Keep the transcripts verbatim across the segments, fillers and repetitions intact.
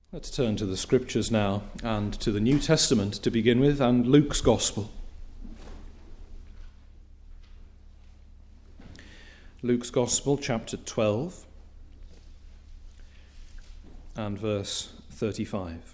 Let's turn to the Scriptures now and to the New Testament to begin with, and Luke's Gospel. Luke's Gospel, chapter twelve, and verse thirty-five.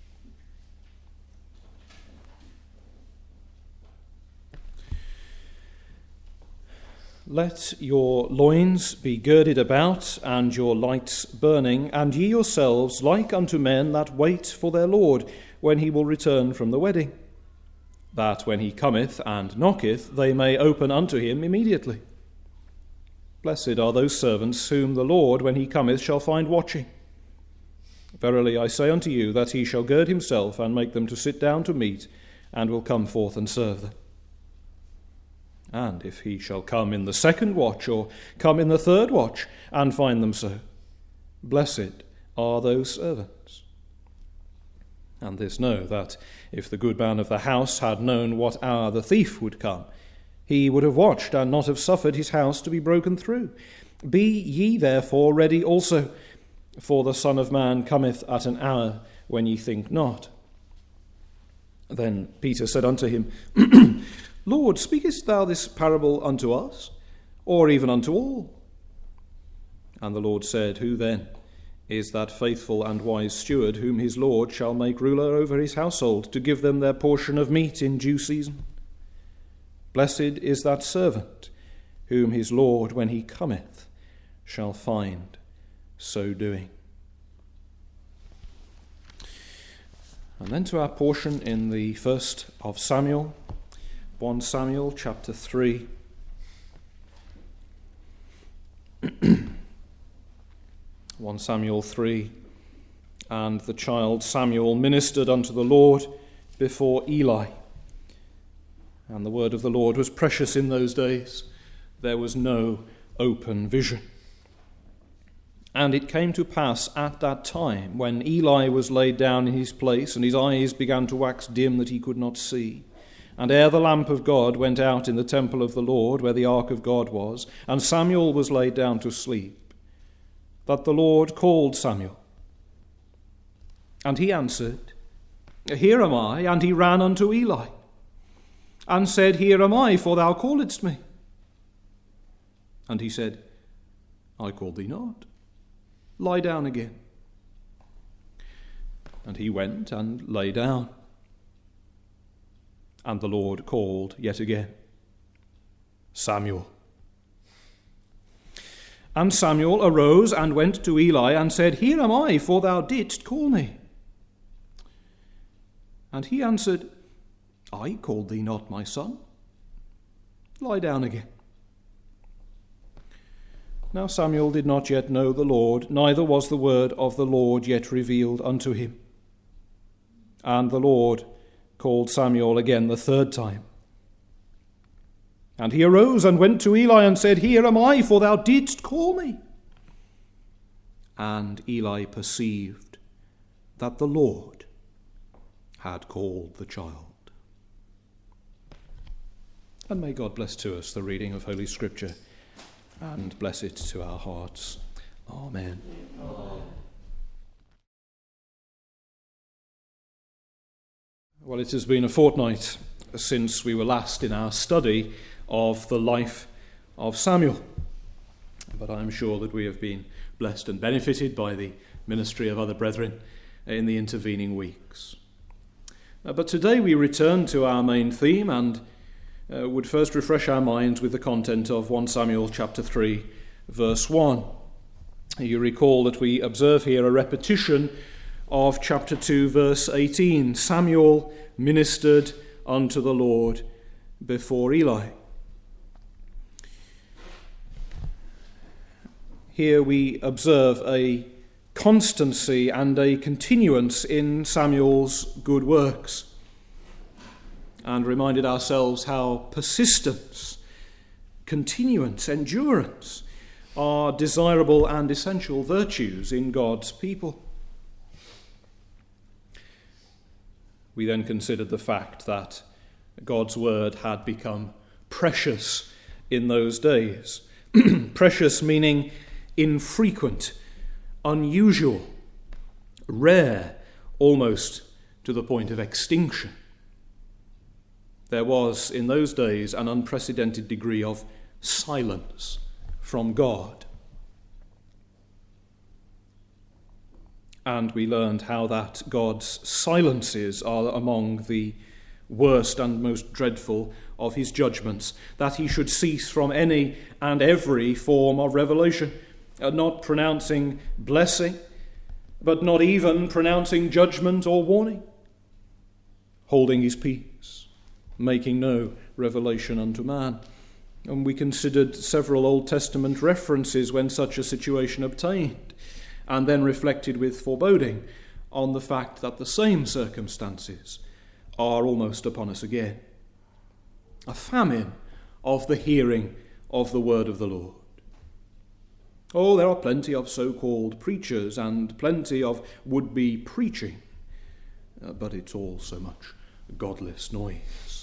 Let your loins be girded about, and your lights burning, and ye yourselves like unto men that wait for their Lord, when he will return from the wedding, that when he cometh and knocketh, they may open unto him immediately. Blessed are those servants whom the Lord, when he cometh, shall find watching. Verily I say unto you, that he shall gird himself, and make them to sit down to meat, and will come forth and serve them. And if he shall come in the second watch, or come in the third watch, and find them so, blessed are those servants. And this know, that if the good man of the house had known what hour the thief would come, he would have watched, and not have suffered his house to be broken through. Be ye therefore ready also, for the Son of Man cometh at an hour when ye think not. Then Peter said unto him, Lord, speakest thou this parable unto us, or even unto all? And the Lord said, Who then is that faithful and wise steward, whom his Lord shall make ruler over his household, to give them their portion of meat in due season? Blessed is that servant, whom his Lord, when he cometh, shall find so doing. And then to our portion in the first of Samuel, First Samuel chapter three. First Samuel three. And the child Samuel ministered unto the Lord before Eli. And the word of the Lord was precious in those days. There was no open vision. And it came to pass at that time, when Eli was laid down in his place, and his eyes began to wax dim that he could not see, and ere the lamp of God went out in the temple of the Lord, where the ark of God was, and Samuel was laid down to sleep, that the Lord called Samuel. And he answered, Here am I. And he ran unto Eli, and said, Here am I, for thou calledst me. And he said, I called thee not. Lie down again. And he went and lay down. And the Lord called yet again, Samuel. And Samuel arose and went to Eli and said, Here am I, for thou didst call me. And he answered, I called thee not, my son. Lie down again. Now Samuel did not yet know the Lord, neither was the word of the Lord yet revealed unto him. And the Lord called Samuel again the third time. And he arose and went to Eli and said, Here am I, for thou didst call me. And Eli perceived that the Lord had called the child. And may God bless to us the reading of Holy Scripture, and bless it to our hearts. Amen. Amen. Well, it has been a fortnight since we were last in our study of the life of Samuel, but I am sure that we have been blessed and benefited by the ministry of other brethren in the intervening weeks. Uh, but today we return to our main theme, and uh, would first refresh our minds with the content of First Samuel chapter three, verse one. You recall that we observe here a repetition of chapter two, verse eighteen. Samuel ministered unto the Lord before Eli. Here we observe a constancy and a continuance in Samuel's good works, and reminded ourselves how persistence, continuance, endurance are desirable and essential virtues in God's people. We then considered the fact that God's word had become precious in those days. Precious meaning infrequent, unusual, rare almost to the point of extinction. There was in those days an unprecedented degree of silence from God. And we learned how that God's silences are among the worst and most dreadful of his judgments, that he should cease from any and every form of revelation, not pronouncing blessing, but not even pronouncing judgment or warning, holding his peace, making no revelation unto man. And we considered several Old Testament references when such a situation obtained, and then reflected with foreboding on the fact that the same circumstances are almost upon us again. A famine of the hearing of the word of the Lord. Oh, there are plenty of so-called preachers and plenty of would-be preaching, uh, but it's all so much godless noise.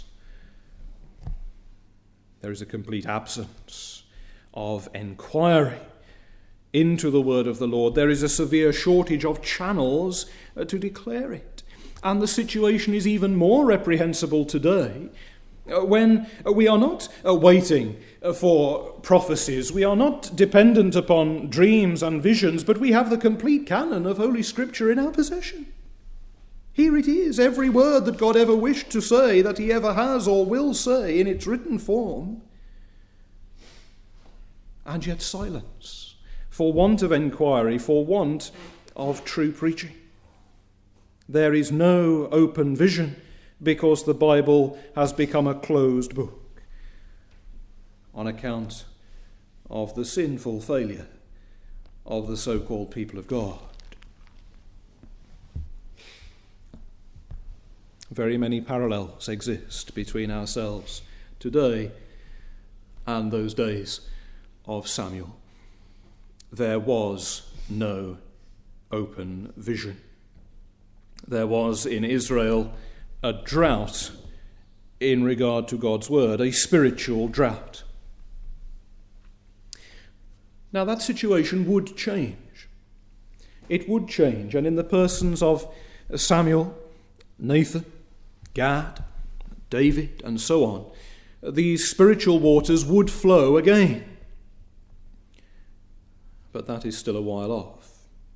There is a complete absence of enquiry into the word of the Lord. There is a severe shortage of channels uh, to declare it. And the situation is even more reprehensible today uh, when uh, we are not uh, waiting uh, for prophecies. We are not dependent upon dreams and visions, but we have the complete canon of Holy Scripture in our possession. Here it is, every word that God ever wished to say, that he ever has or will say in its written form. And yet silence, for want of enquiry, for want of true preaching. There is no open vision because the Bible has become a closed book on account of the sinful failure of the so-called people of God. Very many parallels exist between ourselves today and those days of Samuel. There was no open vision. There was in Israel a drought in regard to God's word, a spiritual drought. Now that situation would change. It would change, and in the persons of Samuel, Nathan, Gad, David, and so on, these spiritual waters would flow again. But that is still a while off.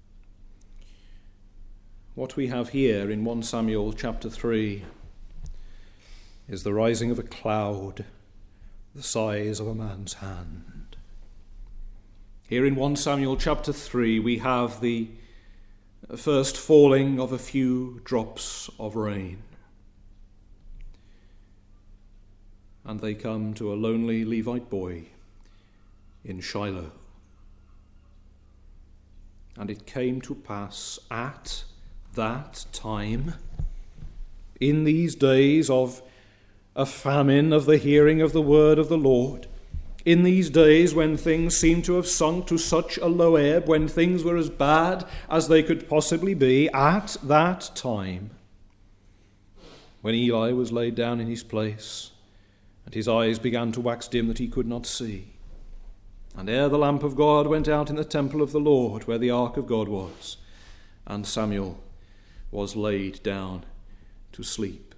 What we have here in First Samuel chapter three is the rising of a cloud the size of a man's hand. Here in First Samuel chapter three we have the first falling of a few drops of rain. And they come to a lonely Levite boy in Shiloh. And it came to pass at that time, in these days of a famine of the hearing of the word of the Lord, in these days when things seemed to have sunk to such a low ebb, when things were as bad as they could possibly be, at that time, when Eli was laid down in his place, and his eyes began to wax dim that he could not see, and ere the lamp of God went out in the temple of the Lord, where the ark of God was, and Samuel was laid down to sleep.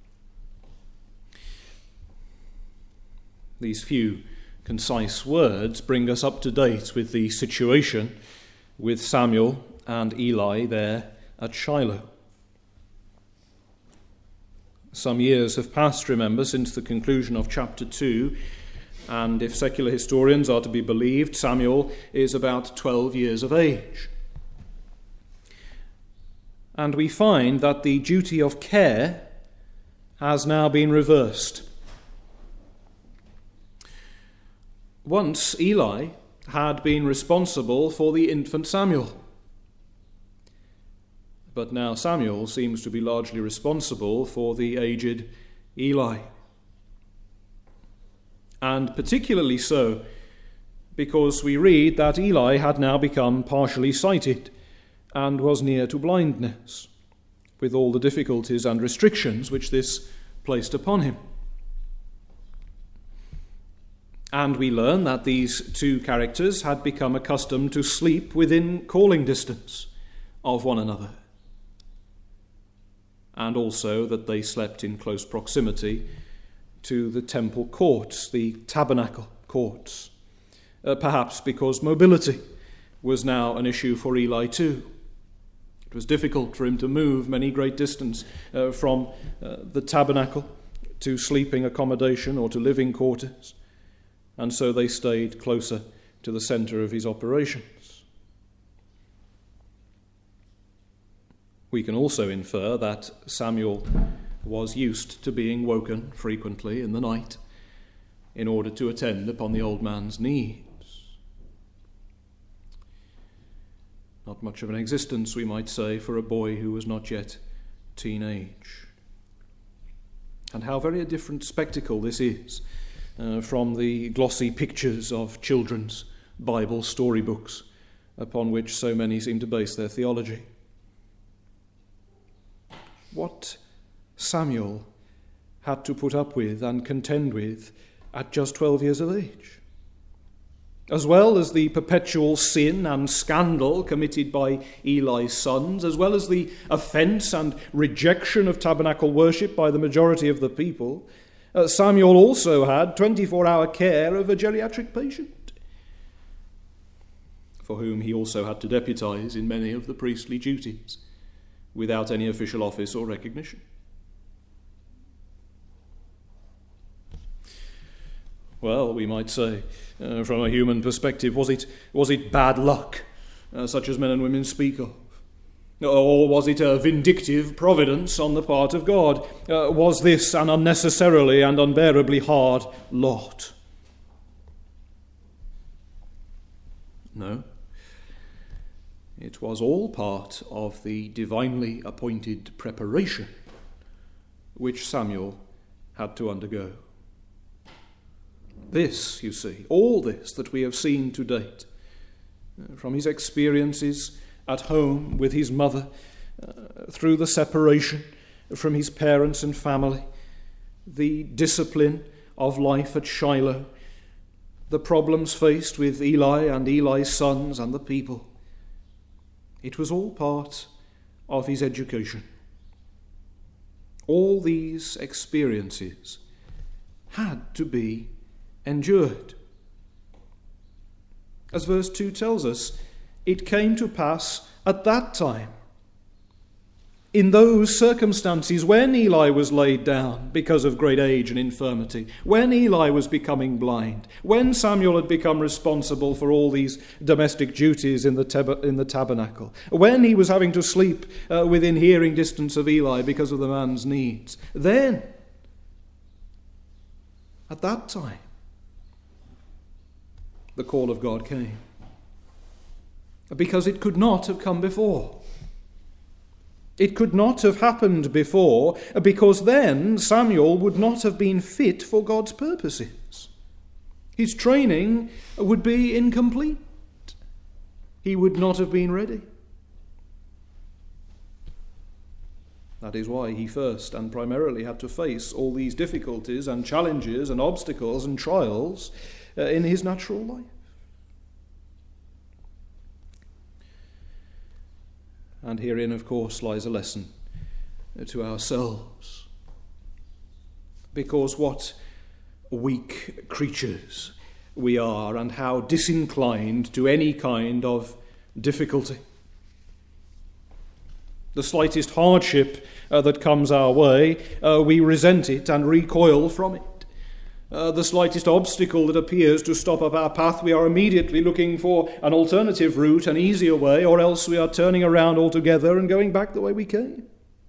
These few concise words bring us up to date with the situation with Samuel and Eli there at Shiloh. Some years have passed, remember, since the conclusion of chapter two, and if secular historians are to be believed, Samuel is about twelve years of age. And we find that the duty of care has now been reversed. Once Eli had been responsible for the infant Samuel, but now Samuel seems to be largely responsible for the aged Eli. And particularly so because we read that Eli had now become partially sighted and was near to blindness, with all the difficulties and restrictions which this placed upon him. And we learn that these two characters had become accustomed to sleep within calling distance of one another. and also that they slept in close proximity to the temple courts, the tabernacle courts, uh, perhaps because mobility was now an issue for Eli too. It was difficult for him to move many great distance uh, from uh, the tabernacle to sleeping accommodation or to living quarters, and so they stayed closer to the centre of his operations. We can also infer that Samuel was used to being woken frequently in the night in order to attend upon the old man's needs. Not much of an existence, we might say, for a boy who was not yet teenage. And how very a different spectacle this is uh, from the glossy pictures of children's Bible storybooks upon which so many seem to base their theology. What Samuel had to put up with and contend with at just twelve years of age, as well as the perpetual sin and scandal committed by Eli's sons, as well as the offence and rejection of tabernacle worship by the majority of the people, uh, Samuel also had twenty-four hour care of a geriatric patient, for whom he also had to deputise in many of the priestly duties, without any official office or recognition. Well, we might say, uh, from a human perspective, was it was it bad luck, uh, such as men and women speak of? Or was it a vindictive providence on the part of God? Uh, was this an unnecessarily and unbearably hard lot? No. It was all part of the divinely appointed preparation which Samuel had to undergo. This, you see, all this that we have seen to date, uh, from his experiences at home with his mother, uh, through the separation from his parents and family, the discipline of life at Shiloh, the problems faced with Eli and Eli's sons and the people, it was all part of his education. All these experiences had to be endured. As verse two tells us, it came to pass at that time, in those circumstances, when Eli was laid down because of great age and infirmity, when Eli was becoming blind, when Samuel had become responsible for all these domestic duties in the, tab- in the tabernacle, when he was having to sleep uh, within hearing distance of Eli because of the man's needs, then, at that time, the call of God came. Because it could not have come before. It could not have happened before, because then Samuel would not have been fit for God's purposes. His training would be incomplete. He would not have been ready. That is why he first and primarily had to face all these difficulties and challenges and obstacles and trials uh, in his natural life. And herein, of course, lies a lesson to ourselves. Because what weak creatures we are, and how disinclined to any kind of difficulty. The slightest hardship uh, that comes our way, uh, we resent it and recoil from it. Uh, the slightest obstacle that appears to stop up our path, we are immediately looking for an alternative route, an easier way, or else we are turning around altogether and going back the way we came.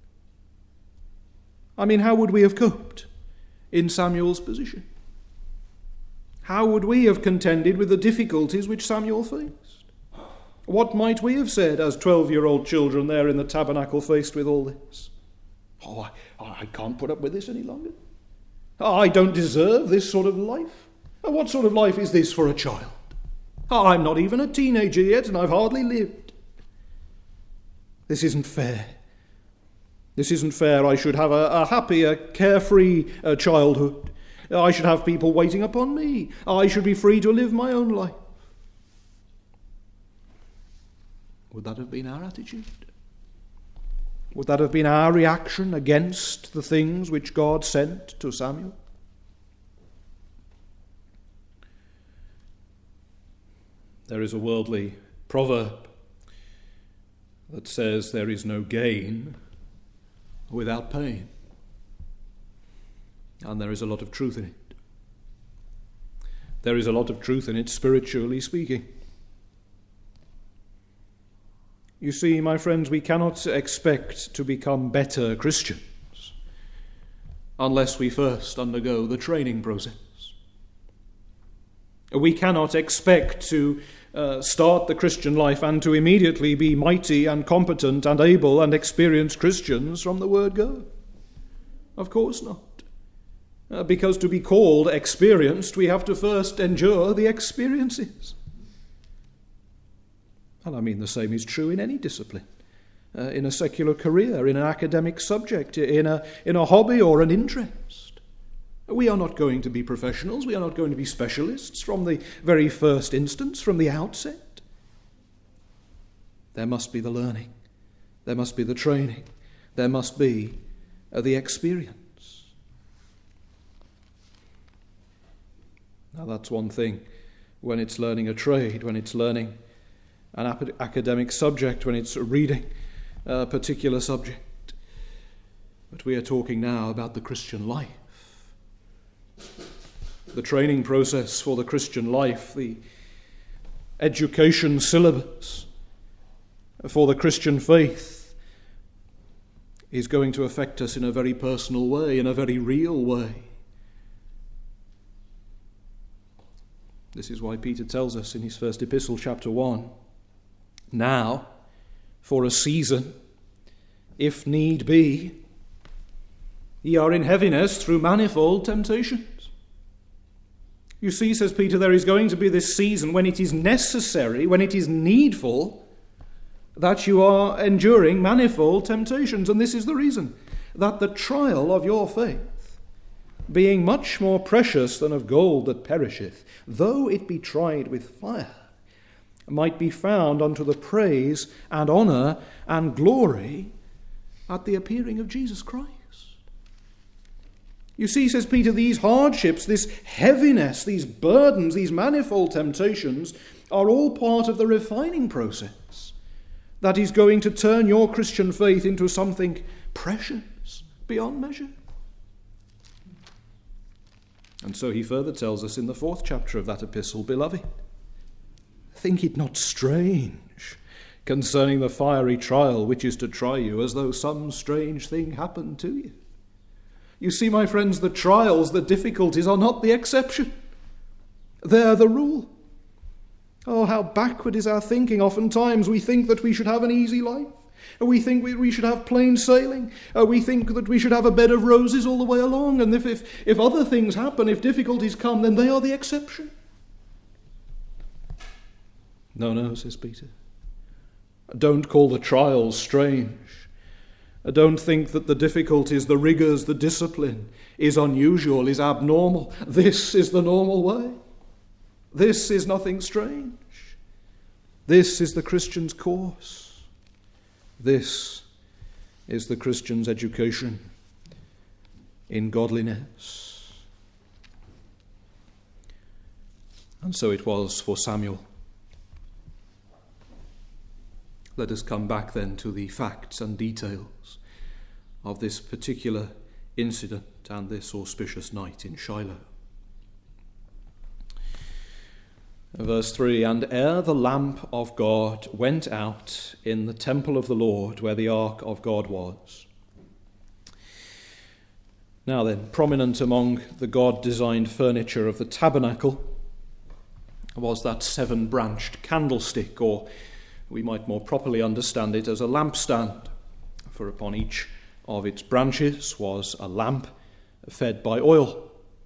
I mean, how would we have coped in Samuel's position? How would we have contended with the difficulties which Samuel faced? What might we have said as twelve-year-old children there in the tabernacle faced with all this? Oh, I, I can't put up with this any longer. I don't deserve this sort of life. What sort of life is this for a child? I'm not even a teenager yet, and I've hardly lived. This isn't fair. This isn't fair. I should have a, a happy, a carefree uh, childhood. I should have people waiting upon me. I should be free to live my own life. Would that have been our attitude? Would that have been our reaction against the things which God sent to Samuel? There is a worldly proverb that says there is no gain without pain. And there is a lot of truth in it. There is a lot of truth in it, spiritually speaking. You see, my friends, we cannot expect to become better Christians unless we first undergo the training process. We cannot expect to uh, start the Christian life and to immediately be mighty and competent and able and experienced Christians from the word go. Of course not. Uh, because to be called experienced, we have to first endure the experiences. And I mean the same is true in any discipline, uh, in a secular career, in an academic subject, in a, in a hobby or an interest. We are not going to be professionals, we are not going to be specialists from the very first instance, from the outset. There must be the learning, there must be the training, there must be uh, the experience. Now that's one thing when it's learning a trade, when it's learning an ap- academic subject, when it's reading a particular subject. But we are talking now about the Christian life. The training process for the Christian life, the education syllabus for the Christian faith is going to affect us in a very personal way, in a very real way. This is why Peter tells us in his first epistle, chapter one, now, for a season, if need be, ye are in heaviness through manifold temptations. You see, says Peter, there is going to be this season when it is necessary, when it is needful, that you are enduring manifold temptations. And this is the reason, that the trial of your faith, being much more precious than of gold that perisheth, though it be tried with fire, might be found unto the praise and honour and glory at the appearing of Jesus Christ. You see, says Peter, these hardships, this heaviness, these burdens, these manifold temptations are all part of the refining process that is going to turn your Christian faith into something precious beyond measure. And so he further tells us in the fourth chapter of that epistle, beloved, think it not strange concerning the fiery trial which is to try you, as though some strange thing happened to you. You see, my friends, the trials, the difficulties are not the exception. They're the rule. Oh, how backward is our thinking. Oftentimes we think that we should have an easy life. We think we should have plain sailing. We think that we should have a bed of roses all the way along. And if, if, if other things happen, if difficulties come, then they are the exception. No, no, says Peter. Don't call the trials strange. Don't think that the difficulties, the rigours, the discipline is unusual, is abnormal. This is the normal way. This is nothing strange. This is the Christian's course. This is the Christian's education in godliness. And so it was for Samuel. Let us come back then to the facts and details of this particular incident and this auspicious night in Shiloh. Verse three, and ere the lamp of God went out in the temple of the Lord, where the ark of God was. Now then, prominent among the God-designed furniture of the tabernacle was that seven-branched candlestick, or we might more properly understand it as a lampstand, for upon each of its branches was a lamp fed by oil.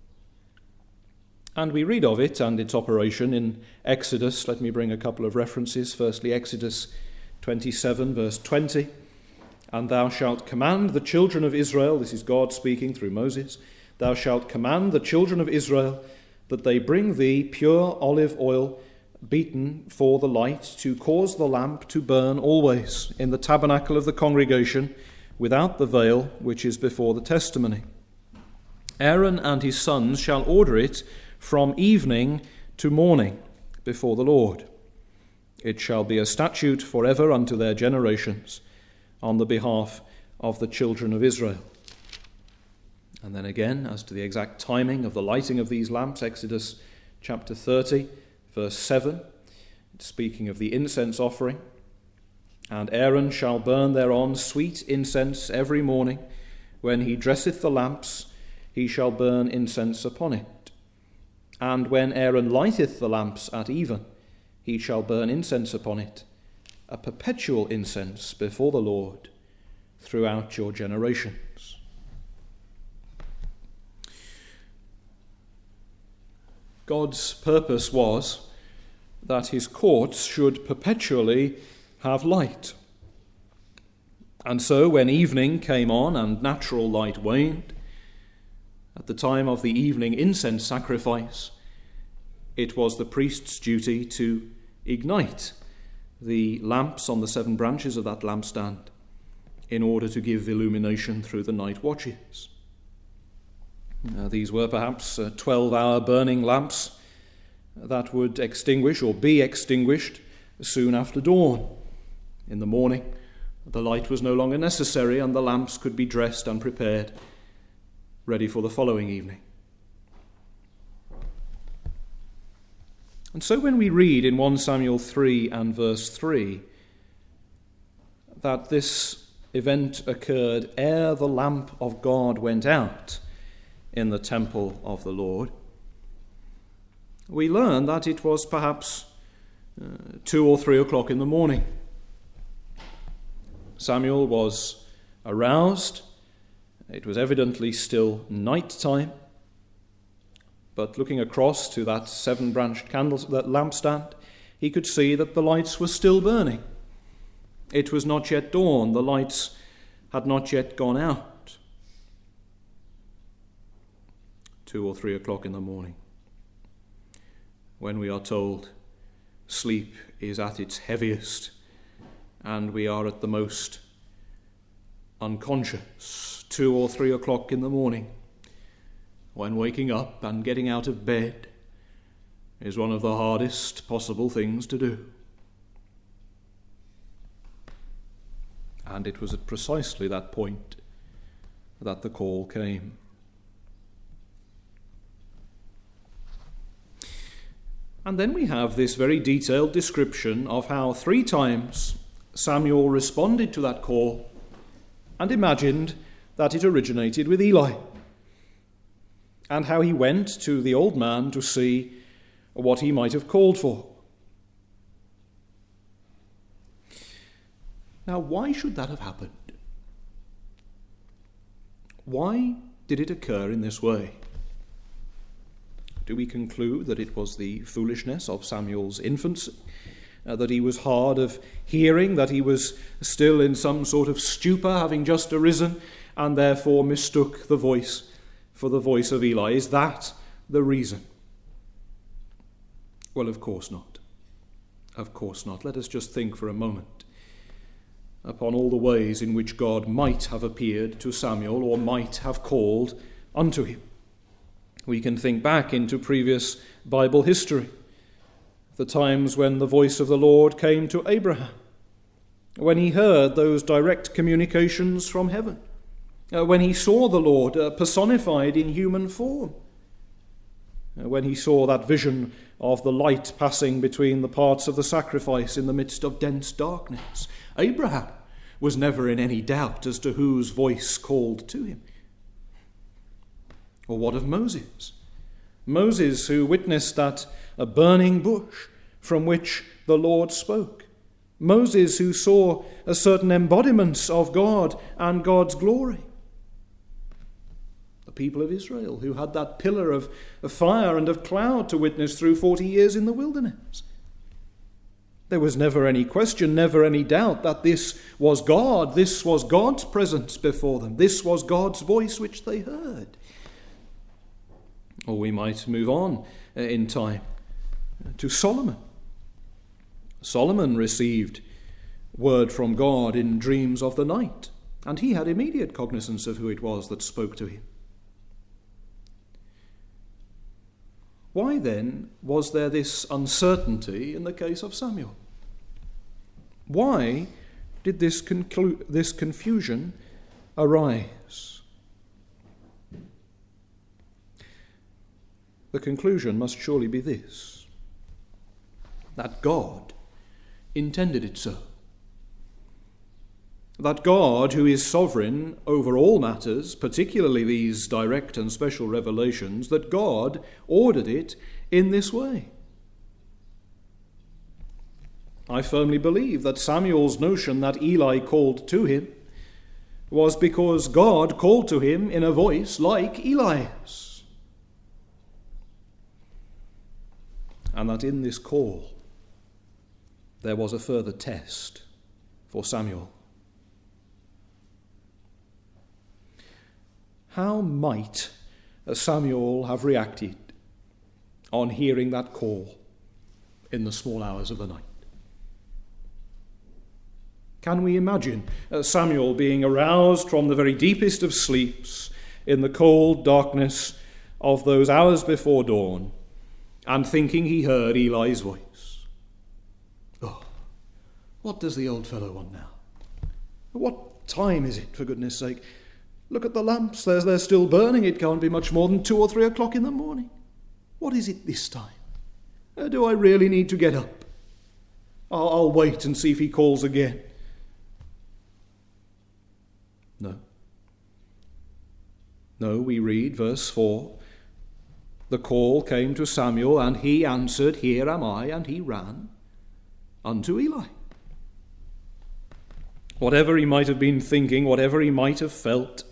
And we read of it and its operation in Exodus. Let me bring a couple of references. Firstly, Exodus twenty-seven, verse twenty. And thou shalt command the children of Israel, this is God speaking through Moses, thou shalt command the children of Israel that they bring thee pure olive oil beaten for the light to cause the lamp to burn always in the tabernacle of the congregation without the veil which is before the testimony. Aaron and his sons shall order it from evening to morning before the Lord. It shall be a statute forever unto their generations on the behalf of the children of Israel. And then again, as to the exact timing of the lighting of these lamps, Exodus chapter thirty, verse seven, speaking of the incense offering. And Aaron shall burn thereon sweet incense every morning. When he dresseth the lamps, he shall burn incense upon it. And when Aaron lighteth the lamps at even, he shall burn incense upon it, a perpetual incense before the Lord throughout your generations. God's purpose was that his courts should perpetually have light. And so when evening came on and natural light waned, at the time of the evening incense sacrifice, it was the priest's duty to ignite the lamps on the seven branches of that lampstand in order to give illumination through the night watches. Now, these were perhaps uh, twelve-hour burning lamps that would extinguish or be extinguished soon after dawn. In the morning, the light was no longer necessary and the lamps could be dressed and prepared, ready for the following evening. And so when we read in First Samuel three and verse three that this event occurred ere the lamp of God went out in the temple of the Lord, we learn that it was perhaps uh, two or three o'clock in the morning. Samuel was aroused. It was evidently still night time. But looking across to that seven-branched candle, that lampstand, he could see that the lights were still burning. It was not yet dawn. The lights had not yet gone out. Two or three o'clock in the morning, when we are told sleep is at its heaviest and we are at the most unconscious. Two or three o'clock in the morning, when waking up and getting out of bed is one of the hardest possible things to do. And it was at precisely that point that the call came. And then we have this very detailed description of how three times Samuel responded to that call and imagined that it originated with Eli, and how he went to the old man to see what he might have called for. Now, why should that have happened? Why did it occur in this way? Do we conclude that it was the foolishness of Samuel's infancy, uh, that he was hard of hearing, that he was still in some sort of stupor, having just arisen, and therefore mistook the voice for the voice of Eli? Is that the reason? Well, of course not. Of course not. Let us just think for a moment upon all the ways in which God might have appeared to Samuel or might have called unto him. We can think back into previous Bible history, the times when the voice of the Lord came to Abraham, when he heard those direct communications from heaven, uh, when he saw the Lord uh, personified in human form, uh, when he saw that vision of the light passing between the parts of the sacrifice in the midst of dense darkness. Abraham was never in any doubt as to whose voice called to him. Or what of Moses? Moses, who witnessed that a burning bush from which the Lord spoke. Moses, who saw a certain embodiments of God and God's glory. The people of Israel, who had that pillar of, of fire and of cloud to witness through forty years in the wilderness. There was never any question, never any doubt that this was God. This was God's presence before them. This was God's voice which they heard. Or we might move on in time to Solomon, Solomon received word from God in dreams of the night, and he had immediate cognizance of who it was that spoke to him. Why then was there this uncertainty in the case of Samuel? Why did this, conclu- this confusion arise? The conclusion must surely be this: that God intended it so. That God, who is sovereign over all matters, particularly these direct and special revelations, that God ordered it in this way. I firmly believe that Samuel's notion that Eli called to him was because God called to him in a voice like Eli's. And that in this call there was a further test for Samuel. How might Samuel have reacted on hearing that call in the small hours of the night? Can we imagine Samuel being aroused from the very deepest of sleeps in the cold darkness of those hours before dawn and thinking he heard Eli's voice? Oh, what does the old fellow want now? What time is it, for goodness sake? Look at the lamps, they're, they're still burning. It can't be much more than two or three o'clock in the morning. What is it this time? Uh, do I really need to get up? I'll, I'll wait and see if he calls again. No. No, we read verse four. The call came to Samuel, and he answered, Here am I, and he ran unto Eli. Whatever he might have been thinking, whatever he might have felt,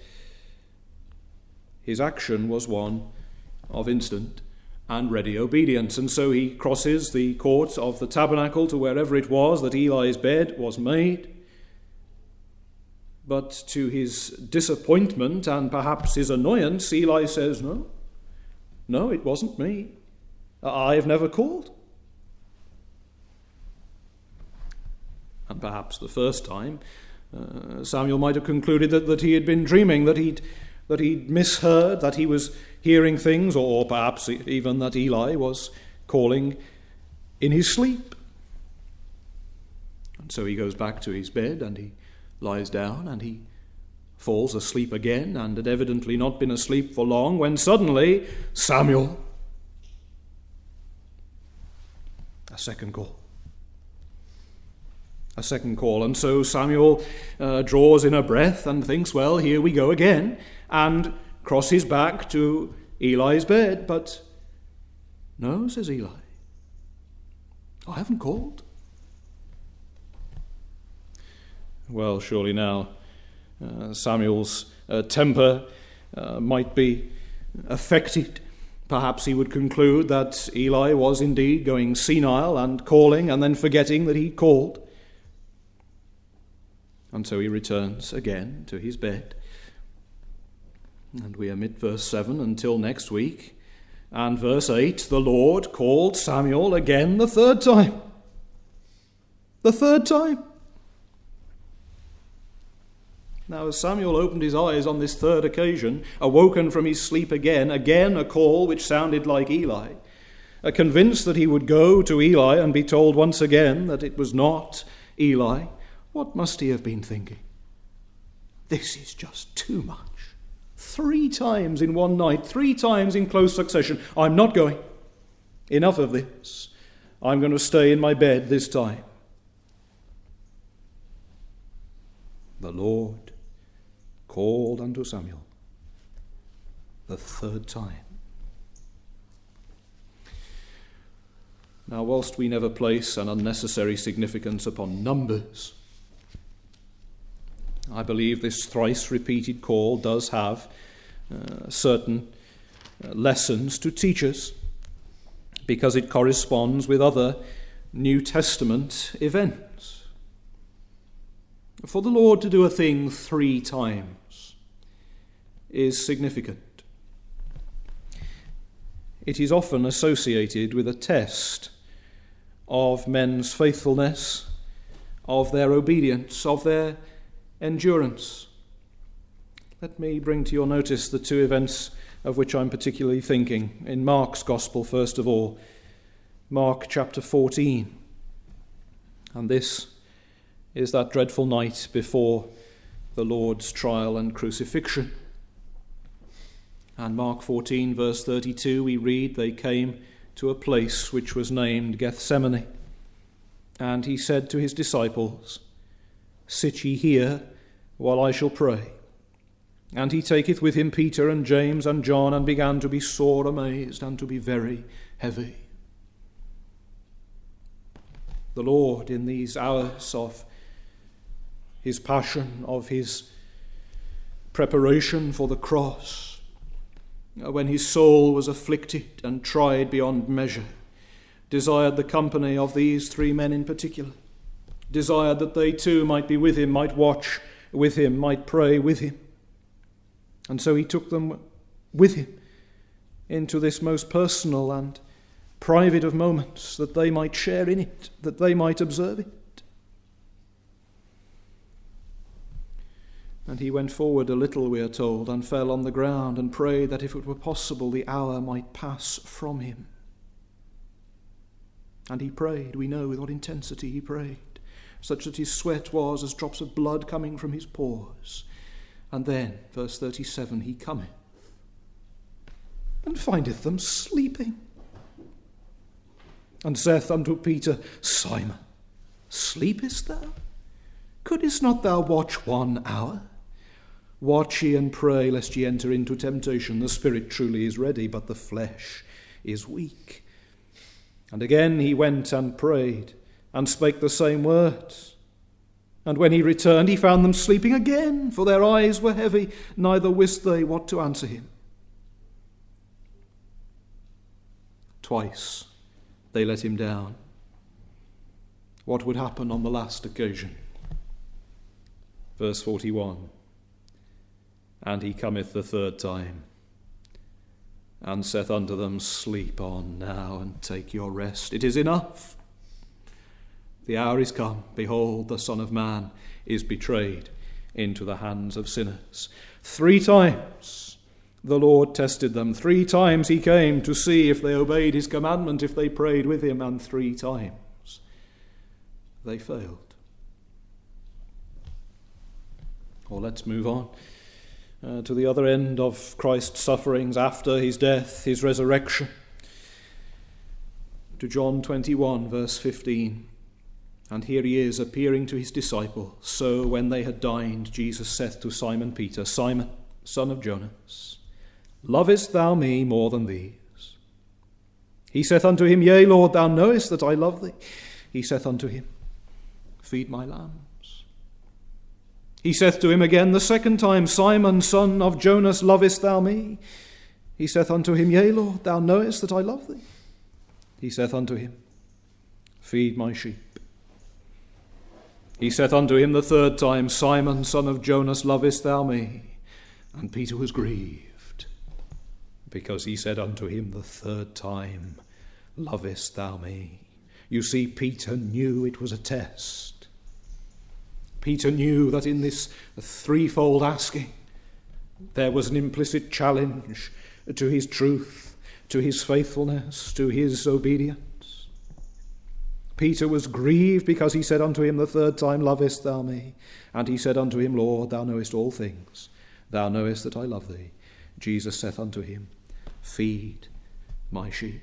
his action was one of instant and ready obedience. And so he crosses the court of the tabernacle to wherever it was that Eli's bed was made. But to his disappointment and perhaps his annoyance, Eli says, No, no, it wasn't me. I've never called. And perhaps the first time, uh, Samuel might have concluded that, that he had been dreaming, that he'd that he'd misheard, that he was hearing things, or perhaps even that Eli was calling in his sleep. And so he goes back to his bed and he lies down and he falls asleep again, and had evidently not been asleep for long, when suddenly Samuel, a second call. A second call. And so Samuel uh, draws in a breath and thinks, well, here we go again, and crosses back to Eli's bed. But no, says Eli, I haven't called. Well, surely now uh, Samuel's uh, temper uh, might be affected. Perhaps he would conclude that Eli was indeed going senile and calling and then forgetting that he called. And so he returns again to his bed. And we omit verse seven until next week. And verse eight, the Lord called Samuel again the third time. The third time. Now, as Samuel opened his eyes on this third occasion, awoken from his sleep again, again a call which sounded like Eli, uh, convinced that he would go to Eli and be told once again that it was not Eli, what must he have been thinking? This is just too much. Three times in one night, three times in close succession. I'm not going. Enough of this. I'm going to stay in my bed this time. The Lord called unto Samuel the third time. Now, whilst we never place an unnecessary significance upon numbers, I believe this thrice repeated call does have uh, certain uh, lessons to teach us, because it corresponds with other New Testament events. For the Lord to do a thing three times is significant. It is often associated with a test of men's faithfulness, of their obedience, of their endurance. Let me bring to your notice the two events of which I'm particularly thinking. In Mark's Gospel, first of all, Mark chapter fourteen. And this is that dreadful night before the Lord's trial and crucifixion. And Mark fourteen, verse thirty-two, we read, they came to a place which was named Gethsemane. And he said to his disciples, sit ye here, while I shall pray. And he taketh with him Peter and James and John, and began to be sore amazed, and to be very heavy. The Lord, in these hours of his passion, of his preparation for the cross, when his soul was afflicted and tried beyond measure, desired the company of these three men in particular, desired that they too might be with him, might watch with him, might pray with him. And so he took them with him into this most personal and private of moments, that they might share in it, that they might observe it. And he went forward a little, we are told, and fell on the ground and prayed that if it were possible the hour might pass from him. And he prayed, we know with what intensity he prayed, such that his sweat was as drops of blood coming from his pores. And then, verse thirty-seven, he cometh and findeth them sleeping, and saith unto Peter, Simon, sleepest thou? Couldest not thou watch one hour? Watch ye and pray, lest ye enter into temptation. The spirit truly is ready, but the flesh is weak. And again he went and prayed, and spake the same words. And when he returned, he found them sleeping again, for their eyes were heavy, neither wist they what to answer him. Twice they let him down. What would happen on the last occasion? Verse forty-one. And he cometh the third time, and saith unto them, sleep on now, and take your rest. It is enough. The hour is come. Behold, the Son of Man is betrayed into the hands of sinners. Three times the Lord tested them. Three times he came to see if they obeyed his commandment, if they prayed with him, and three times they failed. Or let's move on. Uh, to the other end of Christ's sufferings after his death, his resurrection. To John twenty-one, verse fifteen. And here he is appearing to his disciples. So when they had dined, Jesus saith to Simon Peter, Simon, son of Jonas, lovest thou me more than these? He saith unto him, Yea, Lord, thou knowest that I love thee. He saith unto him, feed my lambs. He saith to him again the second time, Simon, son of Jonas, lovest thou me? He saith unto him, Yea, Lord, thou knowest that I love thee. He saith unto him, feed my sheep. He saith unto him the third time, Simon, son of Jonas, lovest thou me? And Peter was grieved, because he said unto him the third time, lovest thou me? You see, Peter knew it was a test. Peter knew that in this threefold asking, there was an implicit challenge to his truth, to his faithfulness, to his obedience. Peter was grieved because he said unto him the third time, lovest thou me? And he said unto him, Lord, thou knowest all things. Thou knowest that I love thee. Jesus saith unto him, feed my sheep.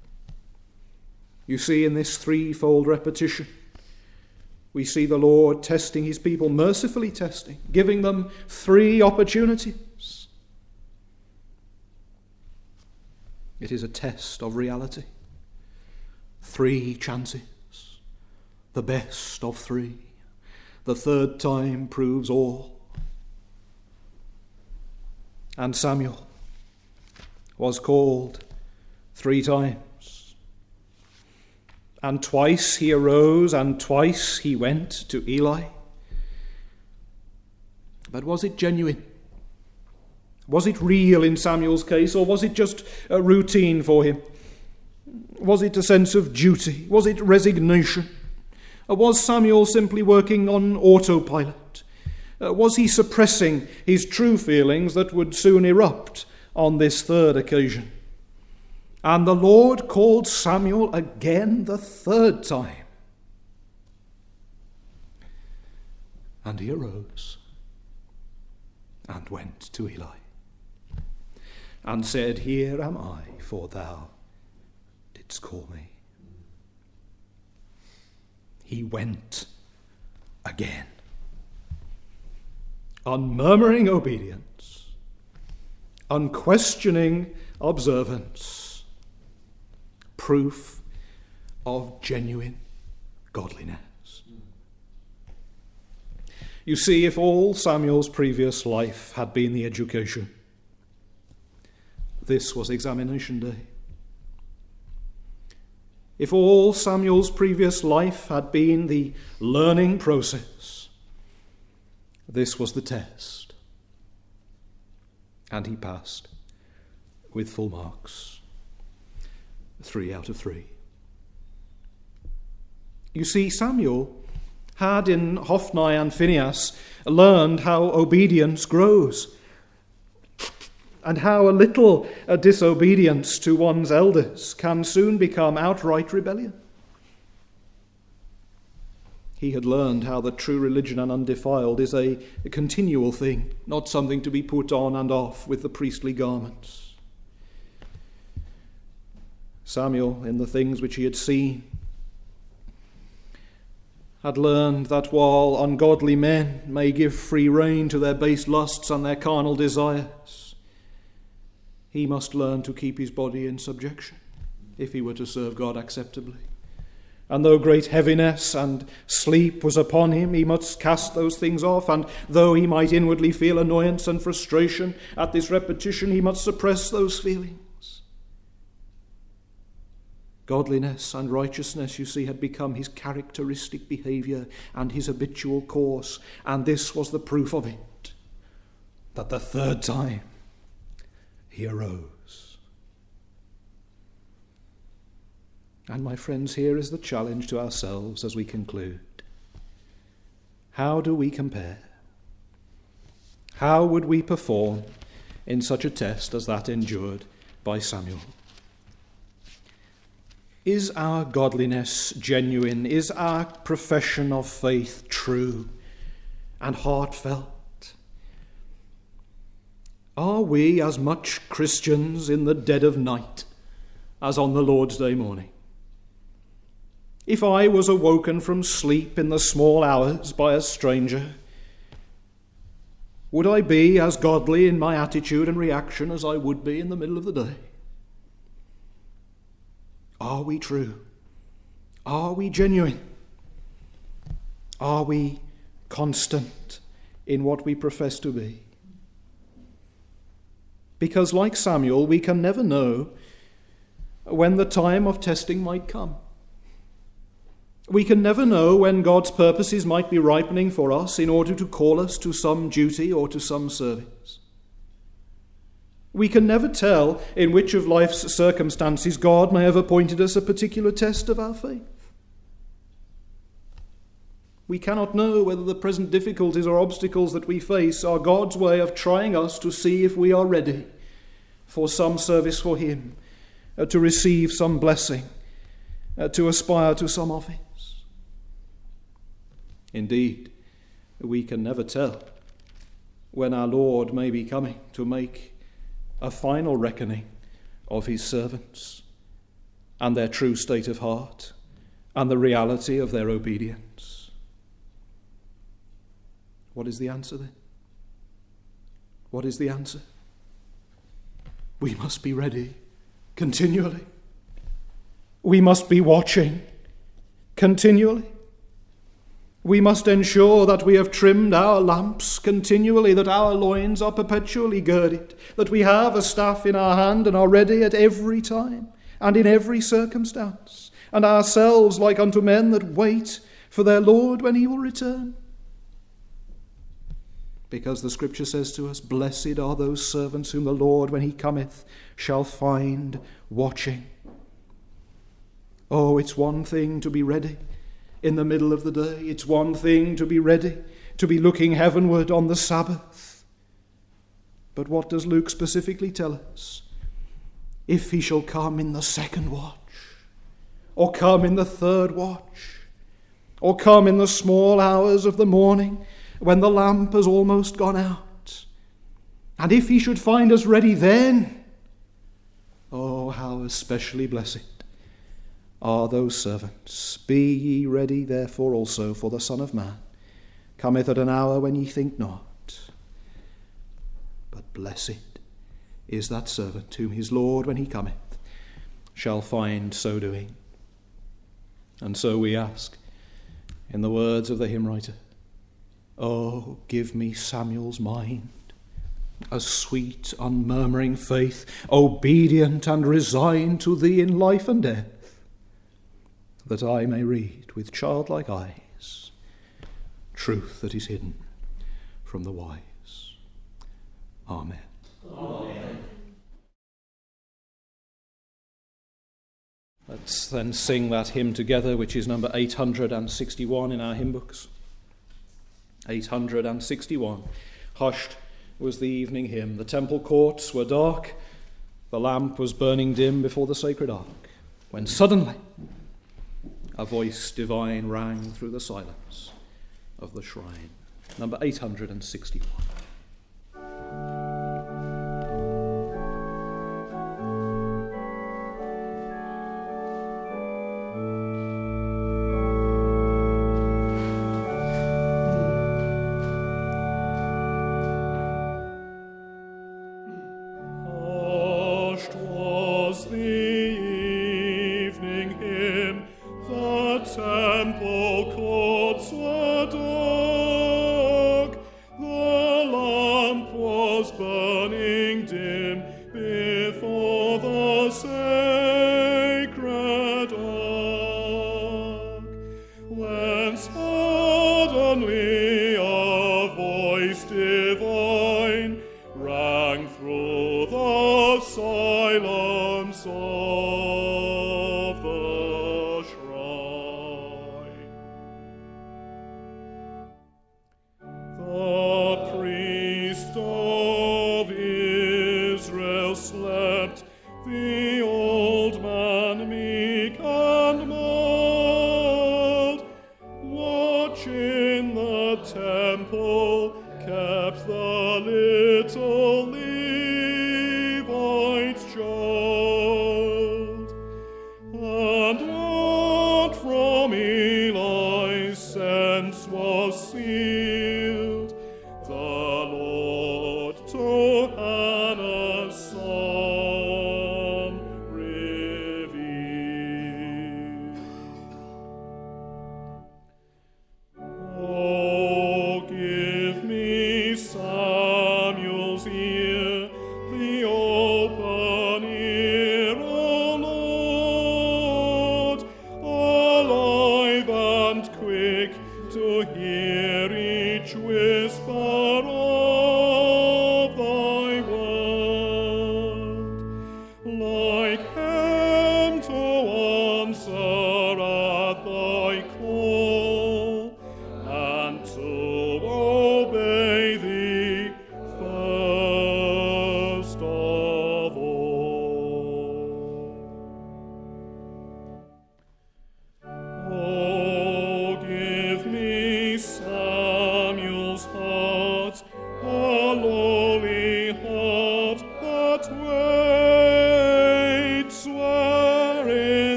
You see, in this threefold repetition, we see the Lord testing his people, mercifully testing, giving them three opportunities. It is a test of reality. Three chances, the best of three. The third time proves all. And Samuel was called three times. And twice he arose, and twice he went to Eli. But was it genuine? Was it real in Samuel's case, or was it just a routine for him? Was it a sense of duty? Was it resignation? Or was Samuel simply working on autopilot? Uh, was he suppressing his true feelings that would soon erupt on this third occasion? And the Lord called Samuel again the third time. And he arose and went to Eli and said, Here am I, for thou didst call me. He went again. Unmurmuring obedience, unquestioning observance, proof of genuine godliness. You see, if all Samuel's previous life had been the education, this was examination day. If all Samuel's previous life had been the learning process, this was the test. And he passed with full marks. Three out of three. You see, Samuel had in Hophni and Phinehas learned how obedience grows, and how a little a disobedience to one's elders can soon become outright rebellion. He had learned how the true religion and undefiled is a, a continual thing, not something to be put on and off with the priestly garments. Samuel, in the things which he had seen, had learned that while ungodly men may give free rein to their base lusts and their carnal desires, he must learn to keep his body in subjection if he were to serve God acceptably. And though great heaviness and sleep was upon him, he must cast those things off. And though he might inwardly feel annoyance and frustration at this repetition, he must suppress those feelings. Godliness and righteousness, you see, had become his characteristic behavior and his habitual course. And this was the proof of it, that the third time he arose. And my friends, here is the challenge to ourselves as we conclude. How do we compare? How would we perform in such a test as that endured by Samuel? Is our godliness genuine? Is our profession of faith true and heartfelt? Are we as much Christians in the dead of night as on the Lord's Day morning? If I was awoken from sleep in the small hours by a stranger, would I be as godly in my attitude and reaction as I would be in the middle of the day? Are we true? Are we genuine? Are we constant in what we profess to be? Because like Samuel, we can never know when the time of testing might come. We can never know when God's purposes might be ripening for us in order to call us to some duty or to some service. We can never tell in which of life's circumstances God may have appointed us a particular test of our faith. We cannot know whether the present difficulties or obstacles that we face are God's way of trying us to see if we are ready for some service for Him, uh, to receive some blessing, uh, to aspire to some office. Indeed, we can never tell when our Lord may be coming to make a final reckoning of His servants and their true state of heart and the reality of their obedience. What is the answer then? What is the answer? We must be ready continually. We must be watching continually. We must ensure that we have trimmed our lamps continually, that our loins are perpetually girded, that we have a staff in our hand and are ready at every time and in every circumstance, and ourselves like unto men that wait for their Lord when He will return. Because the Scripture says to us, blessed are those servants whom the Lord, when He cometh, shall find watching. Oh, it's one thing to be ready in the middle of the day. It's one thing to be ready, to be looking heavenward on the Sabbath. But what does Luke specifically tell us? If he shall come in the second watch, or come in the third watch, or come in the small hours of the morning when the lamp has almost gone out, and if he should find us ready then, oh, how especially blessed are those servants. Be ye ready therefore also, for the Son of Man cometh at an hour when ye think not. But blessed is that servant whom his Lord, when he cometh, shall find so doing. And so we ask, in the words of the hymn writer, oh, give me Samuel's mind, a sweet, unmurmuring faith, obedient and resigned to thee in life and death, that I may read with childlike eyes truth that is hidden from the wise. Amen. Amen. Let's then sing that hymn together, which is number eight hundred sixty-one in our hymn books. eight hundred sixty-one. Hushed was the evening hymn. The temple courts were dark. The lamp was burning dim before the sacred ark, when suddenly a voice divine rang through the silence of the shrine. Number eight hundred sixty-one.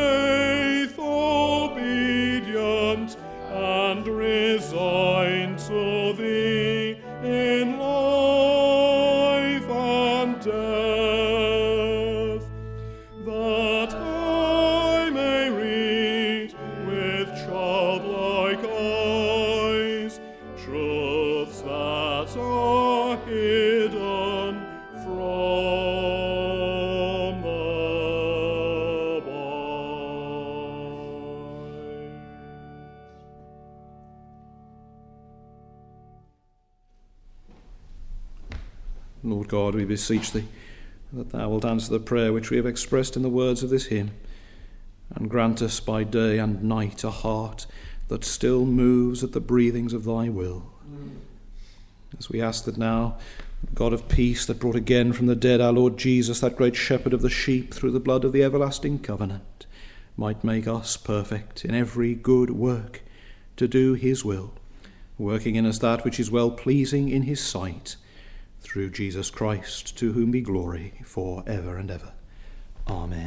And resigned to God, we beseech thee, that thou wilt answer the prayer which we have expressed in the words of this hymn, and grant us by day and night a heart that still moves at the breathings of thy will. Mm. As we ask that now, God of peace, that brought again from the dead our Lord Jesus, that great shepherd of the sheep, through the blood of the everlasting covenant, might make us perfect in every good work to do his will, working in us that which is well-pleasing in his sight, through Jesus Christ, to whom be glory for ever and ever. Amen.